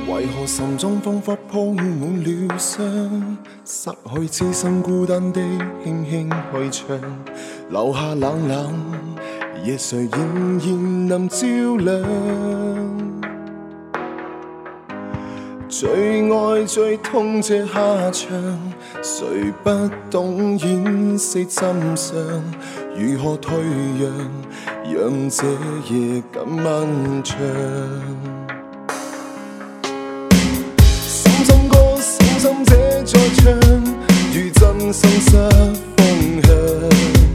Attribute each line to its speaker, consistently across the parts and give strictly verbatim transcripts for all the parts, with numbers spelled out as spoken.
Speaker 1: 为何心中仿佛铺满了霜？失去痴心孤单地轻轻去唱，留下冷冷夜，谁仍然能照亮？最爱最痛这下场，谁不懂掩饰真相？如何退让，让这夜更漫长？心中歌，深深这在唱，如真心失方向。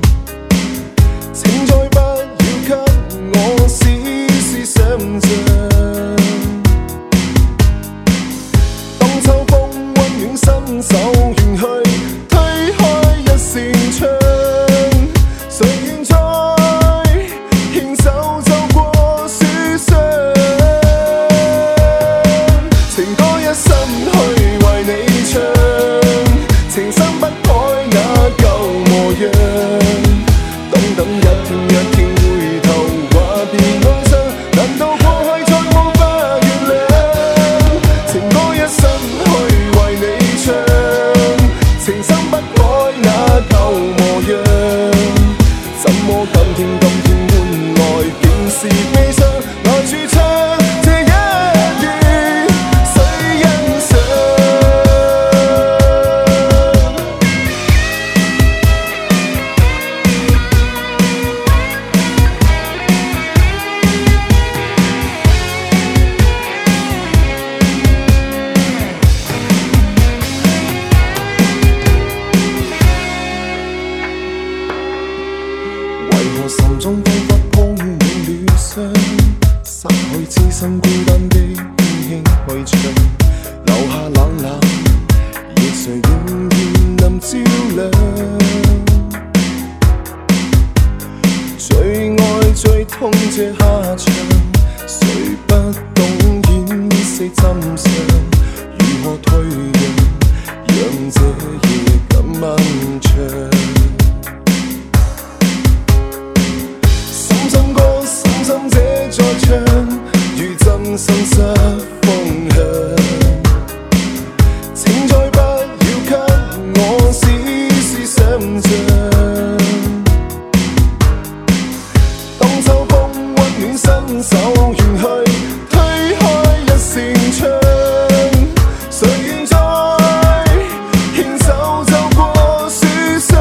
Speaker 1: 请再不要給我絲絲想像。當秋風溫暖伸手遠去，推開一扇窗，誰願再牽手走過雪霜？情歌一生去為你唱，情深不改那舊模樣。等等一天一天回頭話別愛上，難道過去再無法原諒？情歌一生去為你唱，情深不改那舊模樣。怎麼今天今天換來竟是悲傷？來駐唱這一夜，誰欣賞？心中仿佛鋪滿了霜，失去痴心孤單地輕輕去唱，留下冷冷夜，誰仍然能照亮？最愛最痛這下場，誰不懂掩飾真相？如何退讓，讓這夜更漫長？在唱，如真心失方向。請再不要給我絲絲想像。當秋風溫暖伸手遠去，推開一扇窗，誰願再牽手走過雪霜？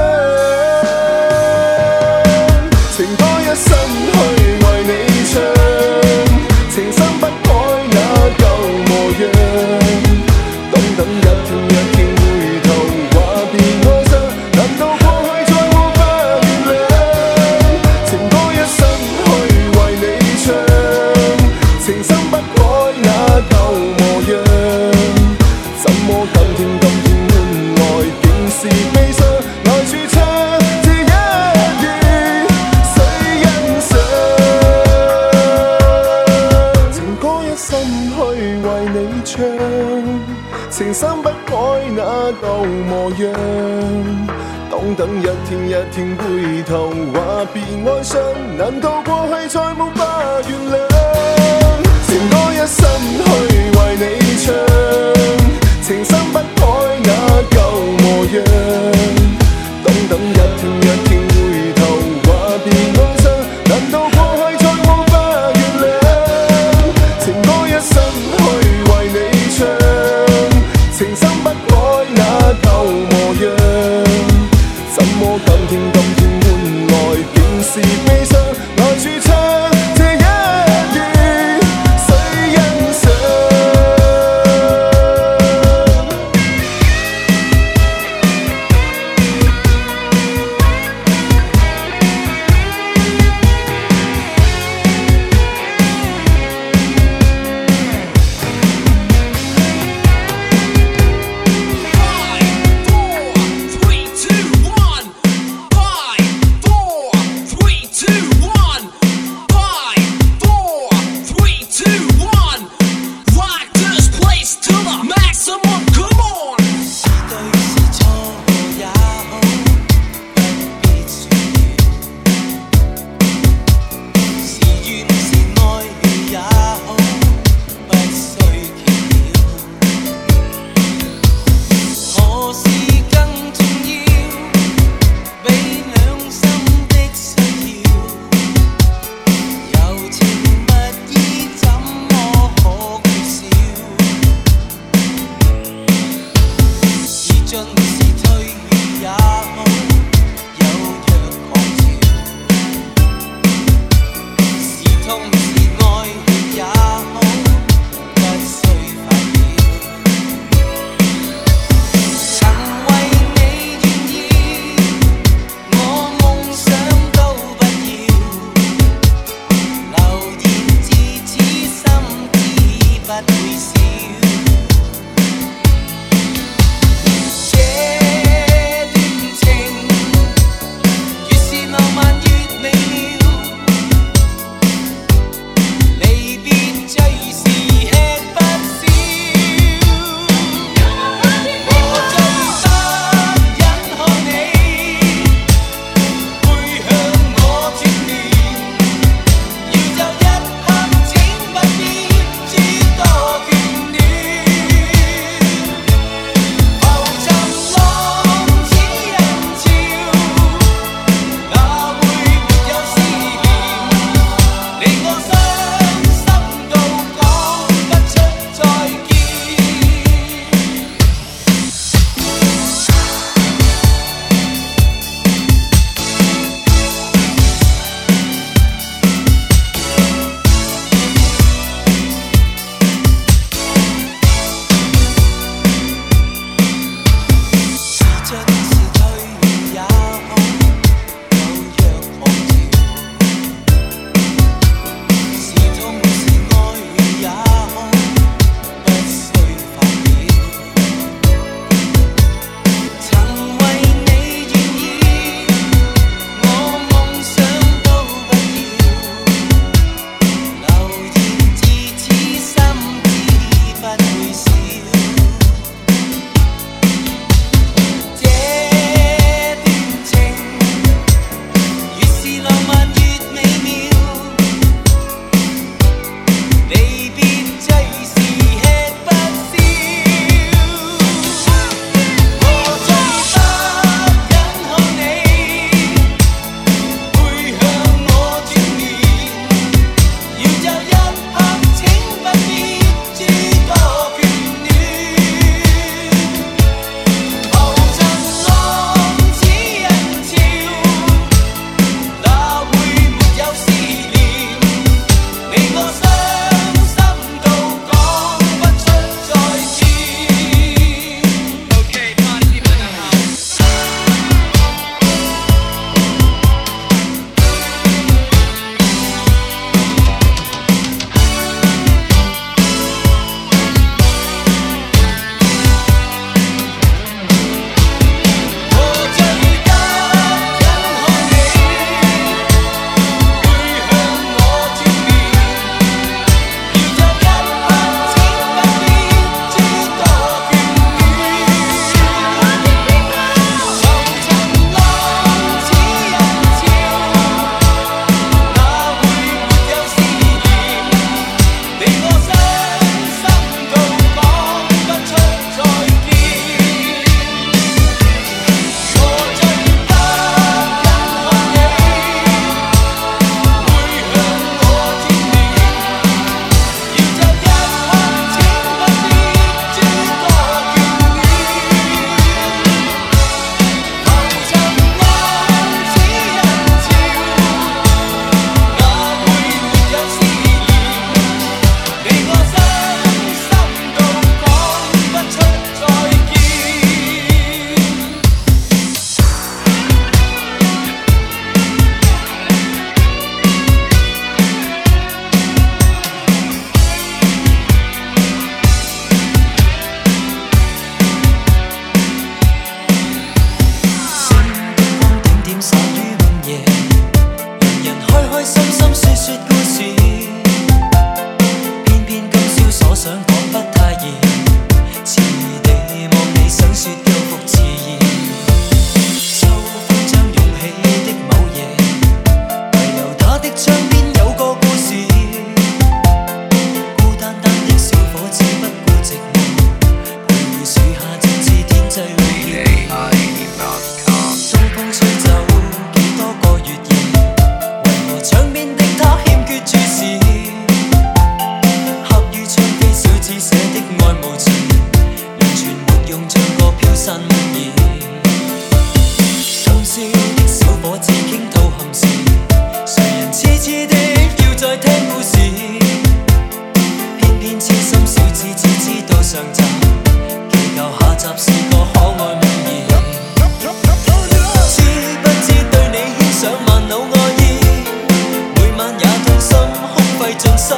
Speaker 1: 情歌一生去為你唱，情深不改那舊模樣。等等一天一天回頭話別愛上，難道過去再無法原諒？情歌一生去為你唱，情深不改那舊模樣。怎麼今天今天換來竟是悲傷？來駐唱這一夜，誰欣賞？去為你唱，情深不改那舊模樣。當等一天一天回頭話別愛上，難道過去再無法原諒？情歌一生去為你唱，情深不改那舊模樣。當等一天一天回頭話別愛上，難道過去再無法原諒？情歌一生去為你唱，情深不改那舊模樣。怎麼今天今天換來竟是悲傷？來駐唱這一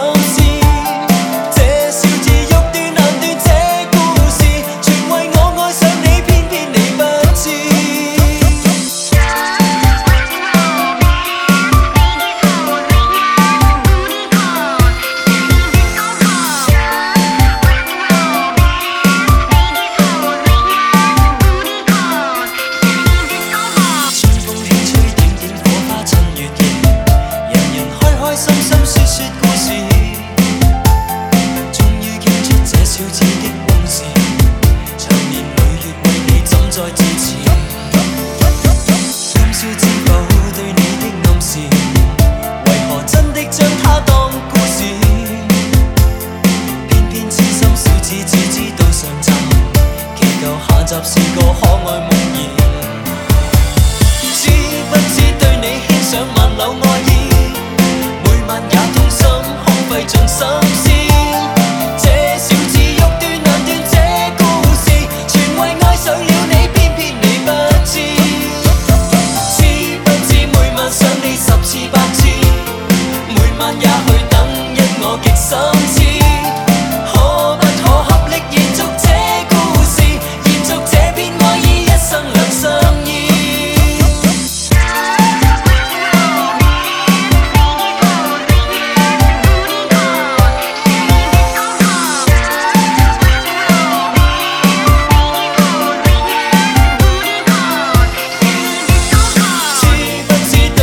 Speaker 2: 思。這小子欲斷難斷這故事，全為我愛上你，偏偏你不知。深深說說故事，終於傾出這小子的往事，長年累月為你怎再支持？今宵知否對你的暗示，為何真的將它當故事？偏偏痴心小子只知道上集，祈求下集是個可愛夢兒。知不知對你牽上萬縷愛意？也痛心，空費盡心思。這小子欲斷難斷這故事，全為愛上了你，偏偏你不知。知不知每晚想你十次百次，每晚也去等一我極心知。可不可合力延續這故事，延續這片愛意，一生兩相依。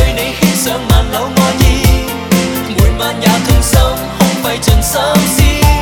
Speaker 2: 也痛心，空費盡心思。